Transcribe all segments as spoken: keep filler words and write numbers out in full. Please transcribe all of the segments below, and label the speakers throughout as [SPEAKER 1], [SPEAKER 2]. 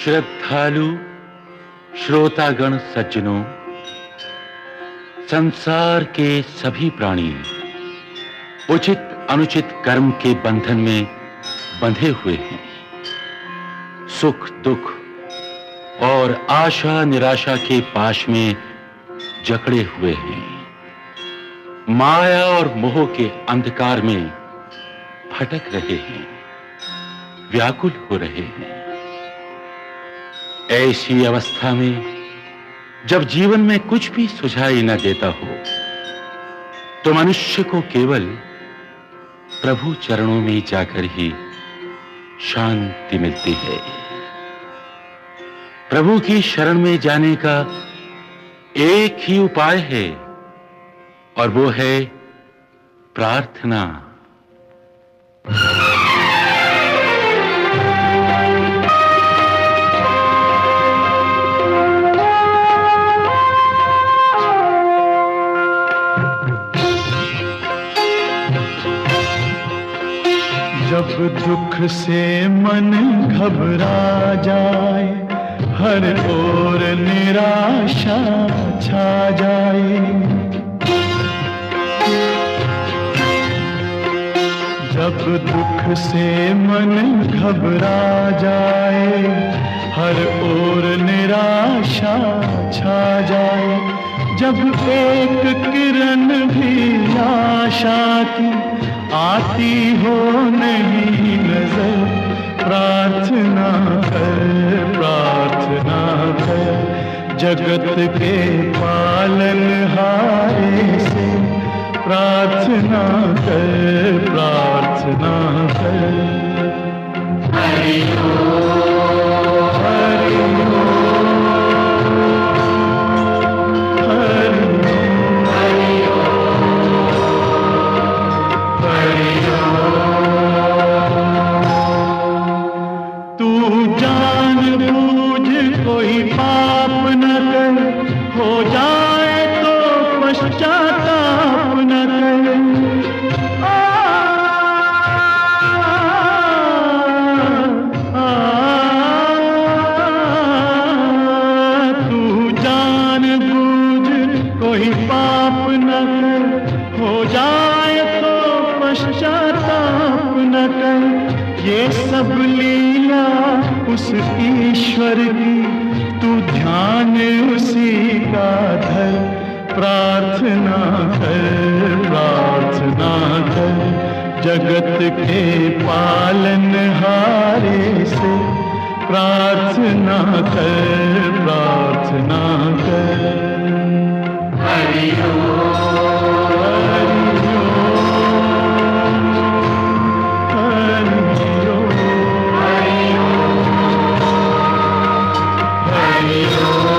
[SPEAKER 1] श्रद्धालु श्रोतागण सज्जनों, संसार के सभी प्राणी उचित अनुचित कर्म के बंधन में बंधे हुए हैं। सुख दुख और आशा निराशा के पाश में जकड़े हुए हैं। माया और मोह के अंधकार में भटक रहे हैं, व्याकुल हो रहे हैं। ऐसी अवस्था में जब जीवन में कुछ भी सुझाई न देता हो, तो मनुष्य को केवल प्रभु चरणों में जाकर ही शांति मिलती है। प्रभु की शरण में जाने का एक ही उपाय है, और वो है प्रार्थना।
[SPEAKER 2] जब दुख से मन घबरा जाए, हर ओर निराशा छा जाए, जब दुख से मन घबरा जाए, हर ओर निराशा छा जाए, जब एक किरण भी आशा की आती हो नहीं नजर, प्रार्थना कर, प्रार्थना कर, जगत के पालनहारे से प्रार्थना कर, प्रार्थना कर। हरि ओम, हरि ओम, हरि ओम, हरि ओम, हरि ओम। तू जान बूझ कोई पाप न कर, हो जाए तो पश्चाताप न कर। आ, आ, आ, तू जान बूझ कोई पाप न कर, हो जाए तो पश्चाताप न कर। ये सब लीला उस ईश्वर की, तू ध्यान उसी का धर, प्रार्थना कर, प्रार्थना कर, जगत के पालनहारे से प्रार्थना कर, प्रार्थना कर। हरि ओम, हरि ओम, हरि ओम, हरि ओम, हरि ओम।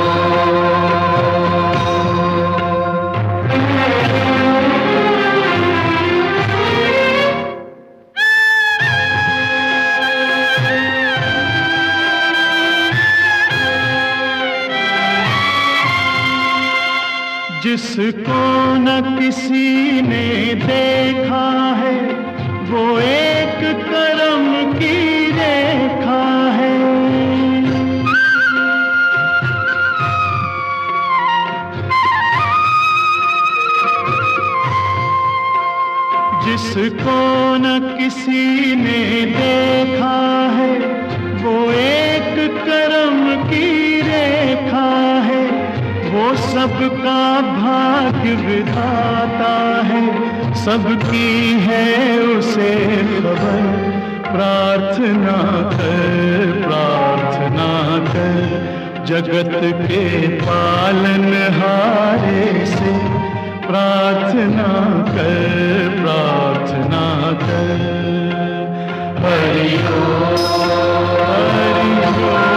[SPEAKER 2] जिसको न किसी ने देखा है, वो एक करम की रेखा है। जिसको न किसी ने देखा है, वो एक करम की रेखा है। वो सबका भाग्य विधाता है, सबकी है उसे खबर, प्रार्थना कर, प्रार्थना कर, जगत के पालनहारे से प्रार्थना कर, प्रार्थना कर। हरि ओम, हरि ओम,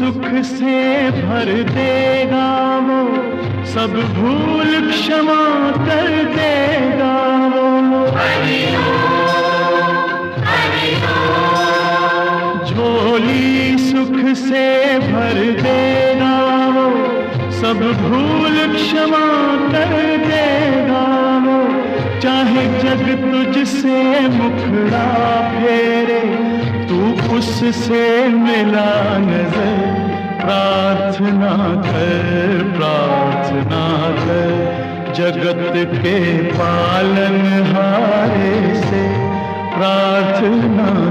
[SPEAKER 2] सुख से भर देगा वो, सब भूल क्षमा कर देगा वो। हरि ओम, हरि ओम। झोली सुख से भर देगा वो, सब भूल क्षमा कर देगा वो। चाहे जग तुझसे मुखड़ा फेरे, तू उससे मिला नजर। प्रार्थना कर, प्रार्थना कर, जगत के पालनहारे से प्रार्थना